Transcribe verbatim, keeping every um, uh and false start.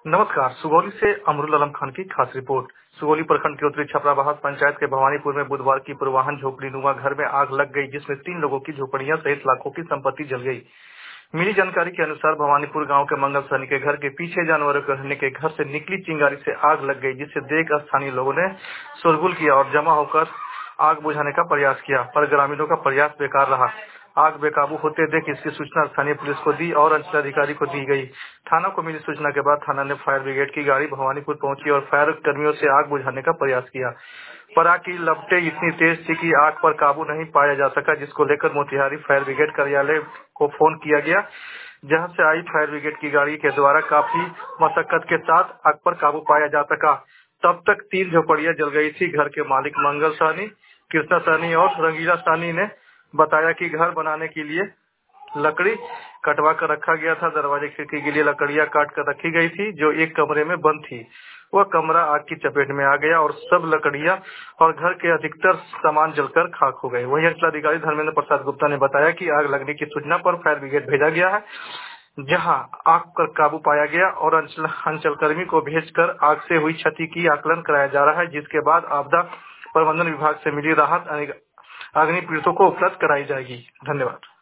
नमस्कार। सुगौली से अमरुल आलम खान की खास रिपोर्ट। सुगौली प्रखंड के उत्तरी छपराबाद पंचायत के भवानीपुर में बुधवार की पूर्वाह्न झोपड़ीनुमा घर में आग लग गई, जिसमें तीन लोगों की झोपड़ियां सहित लाखों की संपत्ति जल गई। मिली जानकारी के अनुसार भवानीपुर गांव के मंगल सहनी के घर के पीछे जानवरों के रहने के घर से निकली चिंगारी से आग लग गई, जिसे देख स्थानीय लोगों ने शोरगुल किया और जमा होकर आग बुझाने का प्रयास किया, पर ग्रामीणों का प्रयास बेकार रहा। आग बेकाबू होते देख इसकी सूचना स्थानीय पुलिस को दी और अंचलाधिकारी को दी गई। थाना को मिली सूचना के बाद थाना ने फायर ब्रिगेड की गाड़ी भवानीपुर पहुंची और फायर कर्मियों से आग बुझाने का प्रयास किया, पर आग की लपटें इतनी तेज थी कि आग पर काबू नहीं पाया जा सका, जिसको लेकर मोतिहारी फायर ब्रिगेड कार्यालय को फोन किया गया, जहां से आई फायर ब्रिगेड की गाड़ी के द्वारा काफी मशक्कत के साथ आग पर काबू पाया जा सका। तब तक तीन झोपड़ियां जल गई थी। घर के मालिक मंगल सहनी, कृष्णा सहनी और रंगीला सहनी ने बताया कि घर बनाने के लिए लकड़ी कटवा कर रखा गया था। दरवाजे खिड़की के लिए लकड़ियां काट कर रखी गई थी, जो एक कमरे में बंद थी। वह कमरा आग की चपेट में आ गया और सब लकड़ियां और घर के अधिकतर सामान जलकर खाक हो गए। वहीं अंचलाधिकारी धर्मेंद्र प्रसाद गुप्ता ने बताया कि आग लगने की सूचना पर फायर ब्रिगेड भेजा गया है, जहां आग पर काबू पाया गया और अंचल अंचलकर्मी को भेजकर आग से हुई क्षति की आकलन कराया जा रहा है, जिसके बाद आपदा प्रबंधन विभाग से मिली राहत अग्नि पीड़ितों को उपलब्ध कराई जाएगी। धन्यवाद।